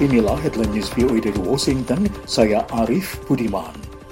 Inilah headline news VOA dari Washington, saya Arif Budiman.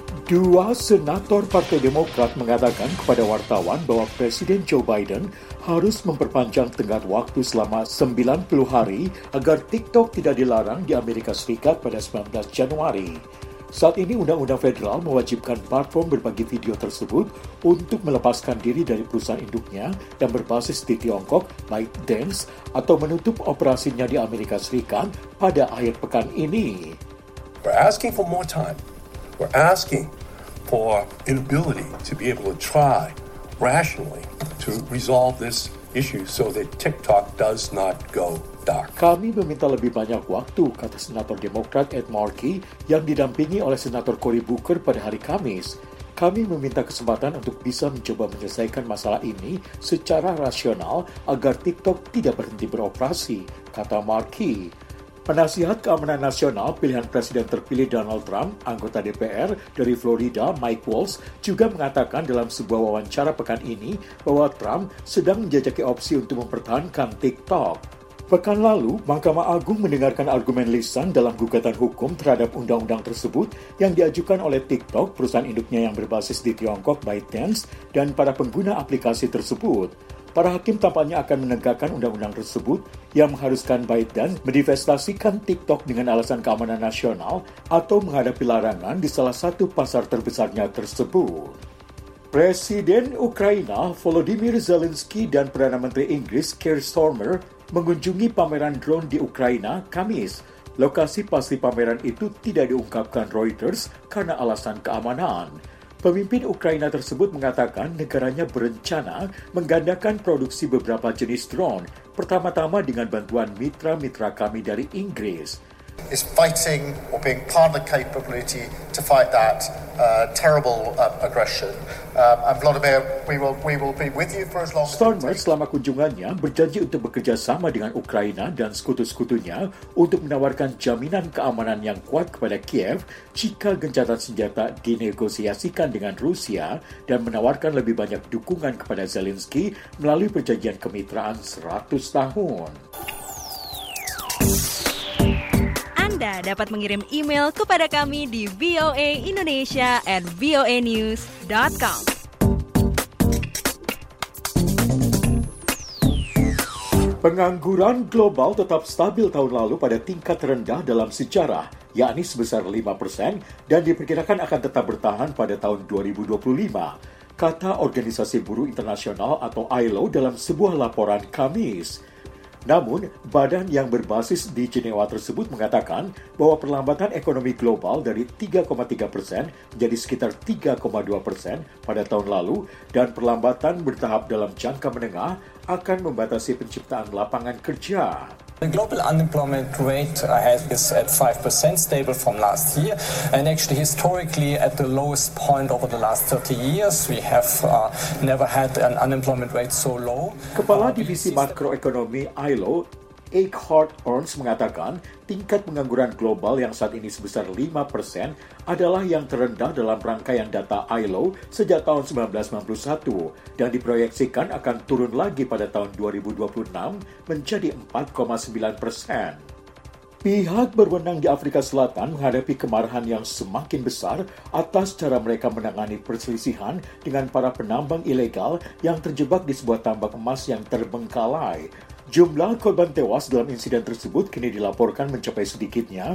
Dua senator Partai Demokrat mengatakan kepada wartawan bahwa Presiden Joe Biden harus memperpanjang tenggat waktu selama 90 hari agar TikTok tidak dilarang di Amerika Serikat pada 19 Januari. Saat ini Undang-Undang Federal mewajibkan platform berbagi video tersebut untuk melepaskan diri dari perusahaan induknya yang berbasis di Tiongkok, ByteDance, atau menutup operasinya di Amerika Serikat pada akhir pekan ini. We're asking for more time. We're asking for an ability to be able to try rationally to resolve this issue so that TikTok does not go dark. Kami meminta lebih banyak waktu, kata Senator Demokrat Ed Markey yang didampingi oleh Senator Cory Booker pada hari Kamis. Kami meminta kesempatan untuk bisa mencoba menyelesaikan masalah ini secara rasional agar TikTok tidak berhenti beroperasi, kata Markey. Penasihat Keamanan Nasional pilihan Presiden terpilih Donald Trump, anggota DPR dari Florida Mike Waltz, juga mengatakan dalam sebuah wawancara pekan ini bahwa Trump sedang menjajaki opsi untuk mempertahankan TikTok. Pekan lalu, Mahkamah Agung mendengarkan argumen lisan dalam gugatan hukum terhadap undang-undang tersebut yang diajukan oleh TikTok, perusahaan induknya yang berbasis di Tiongkok, ByteDance, dan para pengguna aplikasi tersebut. Para hakim tampaknya akan menegakkan undang-undang tersebut yang mengharuskan ByteDance mendivestasikan TikTok dengan alasan keamanan nasional atau menghadapi larangan di salah satu pasar terbesarnya tersebut. Presiden Ukraina Volodymyr Zelensky dan Perdana Menteri Inggris Keir Starmer mengunjungi pameran drone di Ukraina Kamis. Lokasi pasti pameran itu tidak diungkapkan Reuters karena alasan keamanan. Pemimpin Ukraina tersebut mengatakan negaranya berencana menggandakan produksi beberapa jenis drone, pertama-tama dengan bantuan mitra-mitra kami dari Inggris. Is fighting or being part of the capability to fight that terrible aggression. And Vladimir, we will be with you for as long as Starmer selama kunjungannya berjanji untuk bekerja sama dengan Ukraina dan sekutu-sekutunya untuk menawarkan jaminan keamanan yang kuat kepada Kiev jika gencatan senjata dinegosiasikan dengan Rusia dan menawarkan lebih banyak dukungan kepada Zelensky melalui perjanjian kemitraan 100 tahun. Anda dapat mengirim email kepada kami di voaindonesia@voanews.com. Pengangguran global tetap stabil tahun lalu pada tingkat terendah dalam sejarah, yakni sebesar 5% dan diperkirakan akan tetap bertahan pada tahun 2025, kata Organisasi Buruh Internasional atau ILO dalam sebuah laporan Kamis. Namun, badan yang berbasis di Jenewa tersebut mengatakan bahwa perlambatan ekonomi global dari 3,3% menjadi sekitar 3,2% pada tahun lalu dan perlambatan bertahap dalam jangka menengah akan membatasi penciptaan lapangan kerja. The global unemployment rate is at 5%, stable from last year, and actually historically at the lowest point over the last 30 years. We have never had an unemployment rate so low. Kepala Divisi Makroekonomi ILO, Eckhart Ernst mengatakan tingkat pengangguran global yang saat ini sebesar 5% adalah yang terendah dalam rangkaian data ILO sejak tahun 1991 dan diproyeksikan akan turun lagi pada tahun 2026 menjadi 4,9%. Pihak berwenang di Afrika Selatan menghadapi kemarahan yang semakin besar atas cara mereka menangani perselisihan dengan para penambang ilegal yang terjebak di sebuah tambang emas yang terbengkalai. Jumlah korban tewas dalam insiden tersebut kini dilaporkan mencapai sedikitnya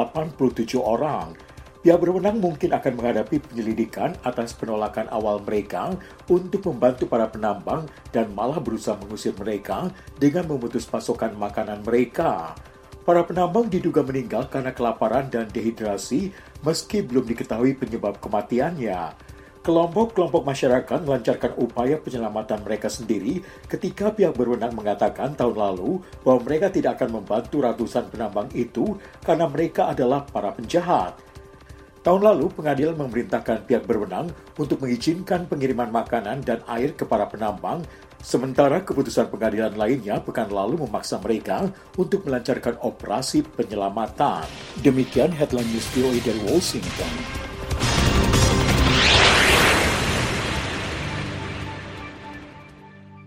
87 orang. Pihak berwenang mungkin akan menghadapi penyelidikan atas penolakan awal mereka untuk membantu para penambang dan malah berusaha mengusir mereka dengan memutus pasokan makanan mereka. Para penambang diduga meninggal karena kelaparan dan dehidrasi meski belum diketahui penyebab kematiannya. Kelompok-kelompok masyarakat melancarkan upaya penyelamatan mereka sendiri ketika pihak berwenang mengatakan tahun lalu bahwa mereka tidak akan membantu ratusan penambang itu karena mereka adalah para penjahat. Tahun lalu, pengadilan memerintahkan pihak berwenang untuk mengizinkan pengiriman makanan dan air ke para penambang, sementara keputusan pengadilan lainnya pekan lalu memaksa mereka untuk melancarkan operasi penyelamatan. Demikian headline news VOA dari Washington.